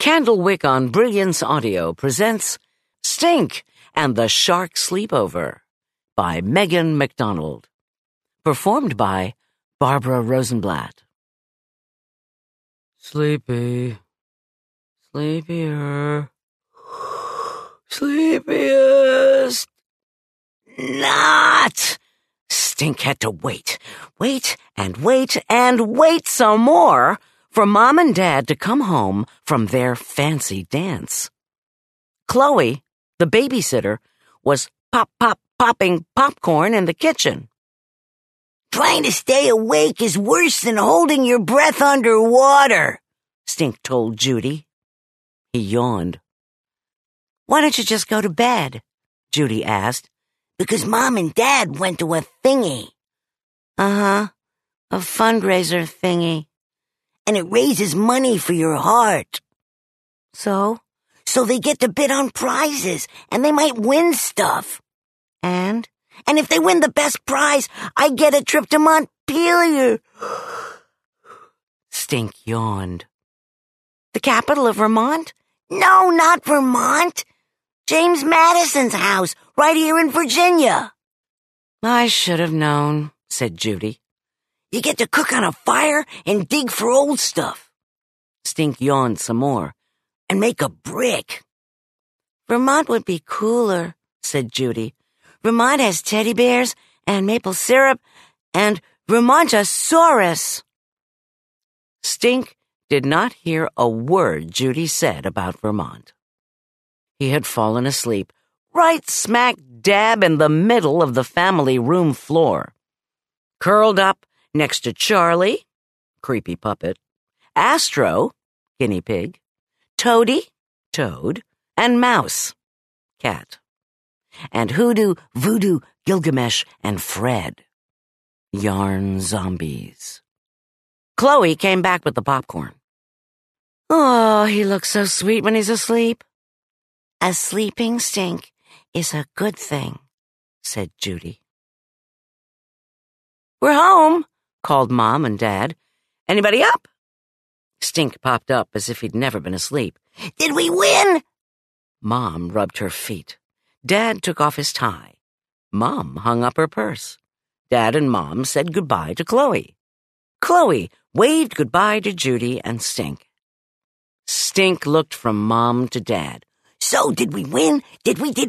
Candlewick on Brilliance Audio presents Stink and the Shark Sleepover by Megan MacDonald. Performed by Barbara Rosenblatt. Sleepy. Sleepier. Sleepiest. Not! Stink had to wait some more for Mom and Dad to come home from their fancy dance. Chloe, the babysitter, was popping popcorn in the kitchen. Trying to stay awake is worse than holding your breath underwater, Stink told Judy. He yawned. Why don't you just go to bed? Judy asked. Because Mom and Dad went to a thingy. A fundraiser thingy. And it raises money for your heart. So? So they get to bid on prizes, and they might win stuff. And if they win the best prize, I get a trip to Montpelier. Stink yawned. The capital of Vermont? No, not Vermont. James Madison's house, right here in Virginia. I should have known, said Judy. You get to cook on a fire and dig for old stuff. Stink yawned some more. And make a brick. Vermont would be cooler, said Judy. Vermont has teddy bears and maple syrup and Vermontosaurus. Stink did not hear a word Judy said about Vermont. He had fallen asleep right smack dab in the middle of the family room floor, curled up next to Charlie, creepy puppet, Astro, guinea pig, Toady, toad, and Mouse, cat, and Hoodoo, Voodoo, Gilgamesh, and Fred, yarn zombies. Chloe came back with the popcorn. Oh, he looks so sweet when he's asleep. A sleeping Stink is a good thing, said Judy. We're home, called Mom and Dad. Anybody up? Stink popped up as if he'd never been asleep. Did we win? Mom rubbed her feet. Dad took off his tie. Mom hung up her purse. Dad and Mom said goodbye to Chloe. Chloe waved goodbye to Judy and Stink. Stink looked from Mom to Dad. So, did we win? Did we?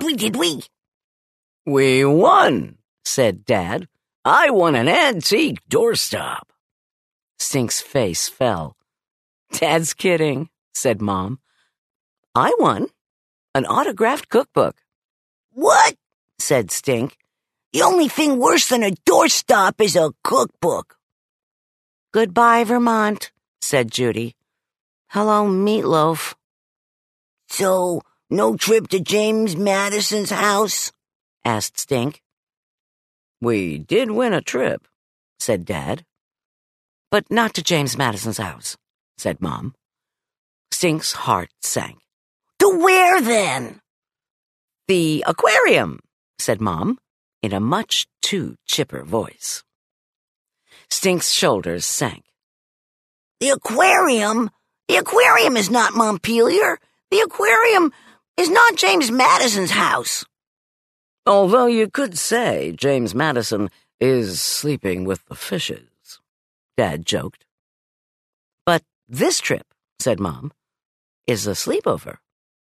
We won, said Dad. I won an antique doorstop. Stink's face fell. Dad's kidding, said Mom. I won an autographed cookbook. What? Said Stink. The only thing worse than a doorstop is a cookbook. Goodbye, Vermont, said Judy. Hello, Meatloaf. So, no trip to James Madison's house? Asked Stink. We did win a trip, said Dad. But not to James Madison's house, said Mom. Stink's heart sank. To where, then? The aquarium, said Mom, in a much too chipper voice. Stink's shoulders sank. The aquarium? The aquarium is not Montpelier. The aquarium is not James Madison's house. Although you could say James Madison is sleeping with the fishes, Dad joked. But this trip, said Mom, is a sleepover.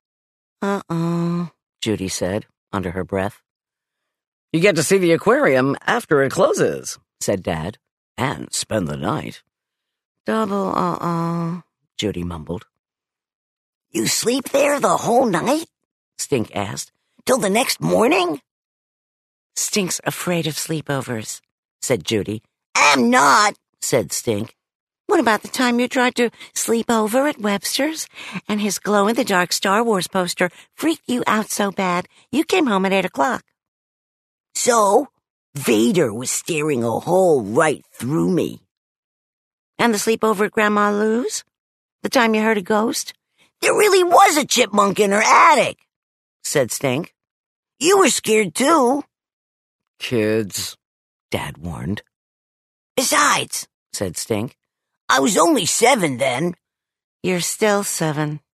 Judy said under her breath. You get to see the aquarium after it closes, said Dad, and spend the night. Double Judy mumbled. You sleep there the whole night? Stink asked. Till the next morning? Stink's afraid of sleepovers, said Judy. I'm not, said Stink. What about the time you tried to sleep over at Webster's and his glow-in-the-dark Star Wars poster freaked you out so bad you came home at 8 o'clock? So, Vader was staring a hole right through me. And the sleepover at Grandma Lou's? The time you heard a ghost? There really was a chipmunk in her attic, said Stink. You were scared too. Kids, Dad warned. Besides, said Stink, I was only 7 then. You're still 7,